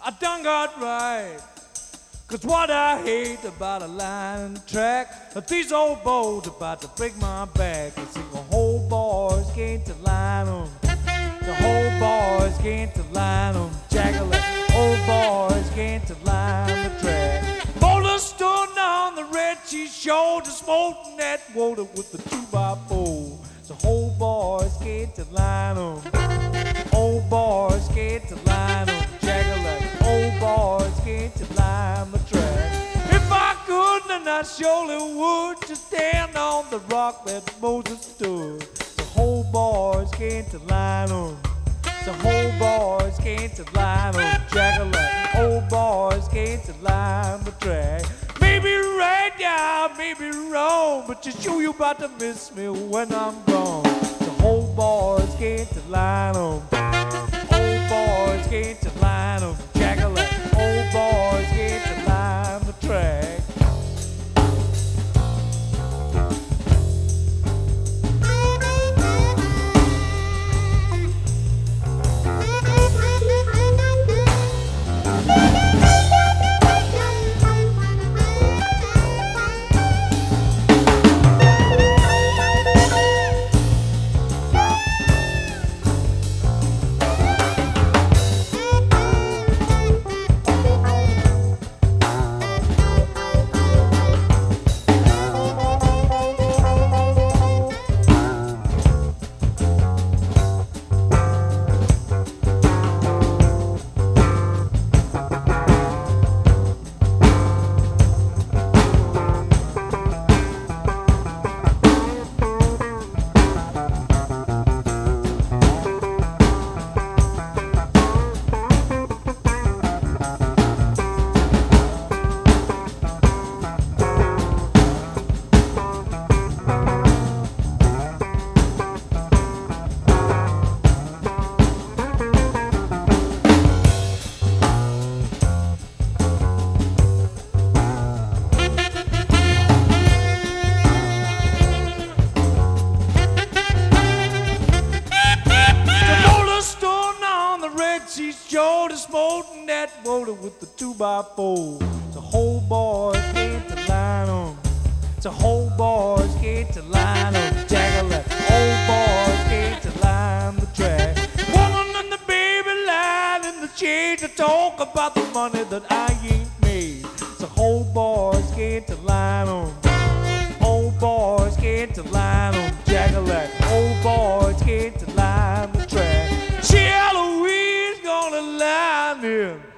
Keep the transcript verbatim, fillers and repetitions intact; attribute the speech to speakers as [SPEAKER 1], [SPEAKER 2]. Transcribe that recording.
[SPEAKER 1] I done got right. Cause what I hate about a line track, these old boys about to break my back. They sing the whole boys can't to line 'em. The whole boys can't to line 'em. Jackal, old boys can't to line the track. Boulder stood on the red cheese shoulder, smoking that water with the two by four. The whole boys can't to line 'em. Old boys can't to line 'em. Jackal, old boys can't to line the track. If I could, then I surely would just stand on the rock that Moses stood. The whole boys can't to line 'em. The whole boys can't to line 'em. Jackal, old boys can't to line the track. Maybe right, yeah, maybe wrong, but you sure you about to miss me when I'm gone. The whole boys can't to line 'em. Old boys can't to line 'em. Jackal, old boys can't to line the track. She's sure to smoking that water with the two by four. The whole boys can't to line 'em. The whole boys can't to line 'em. Jackal, old boys can't to line the track. Woman and the baby lying in the shade to talk about the money that I ain't made. The whole boys can't to line 'em. Old boys can't to line 'em. Jackal, old boys can't to line the track. She Eloise gonna line me.